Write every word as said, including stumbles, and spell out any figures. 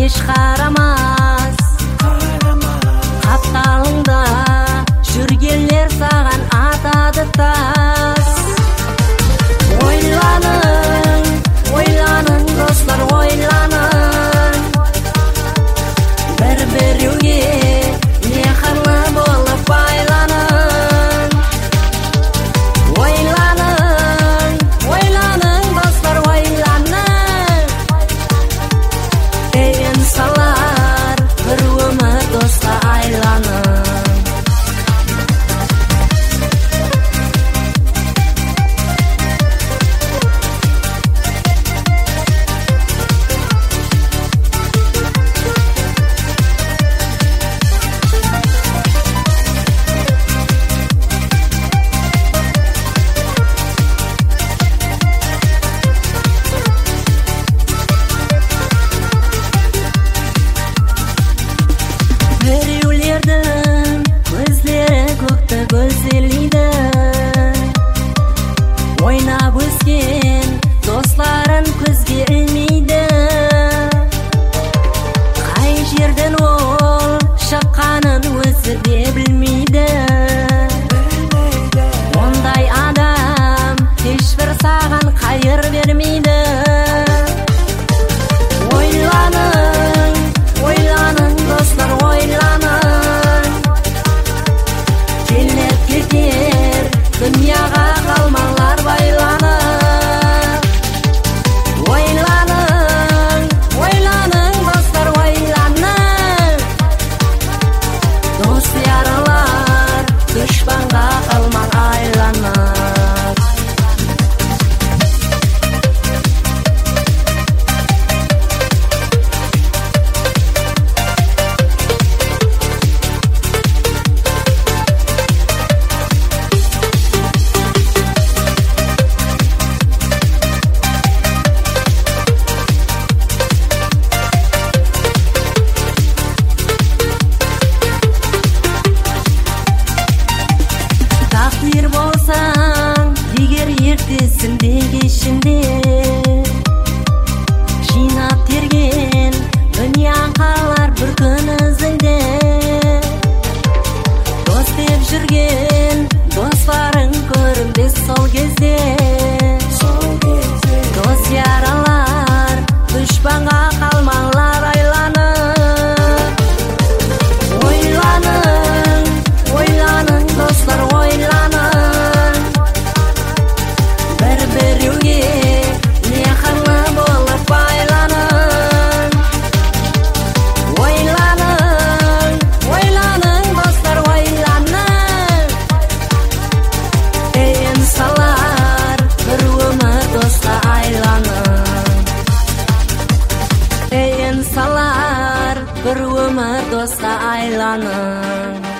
еш қарамас. Қапталыңда жүргенлер саған атады тас. Ойланың, ойланың достар, ойланың. Бір-біреуге мехірлі болып байланың. Ойланың, ойланың достар, ойланың. Дейін салар бір өмір доста айланың. Біреулердің көздері көкті көзелейді. Ойнап өскен достарын көзге ілмейді. Қай жерден ол шыққанын өзі де білмейді. Ондай адам ешбір саған қайыр бермейді. Ойланың, ойланың достар, ойланың. Келіп кетер дүнияға қалмалар байланып. Ойланың, ойланың достар, ойланың. Дос яралар дұшпанға қалмақ айланып. Тақдир болсаң, егер ертесінде кешінде, жинап терген дүния қалар бір күн ізіңде. Дос деп жүрген достарың көрінбес сол кезде. Дос яралар дұшпанға қалмалар айланып. Ойланың, ойланың достар, ойланың. Бір-біреуге мехірлі болып байланың. Ойланың, ойланың достар, ойланың. Дейін салар бір өмір доста айланың. Дейін салар бір өмір доста айланың.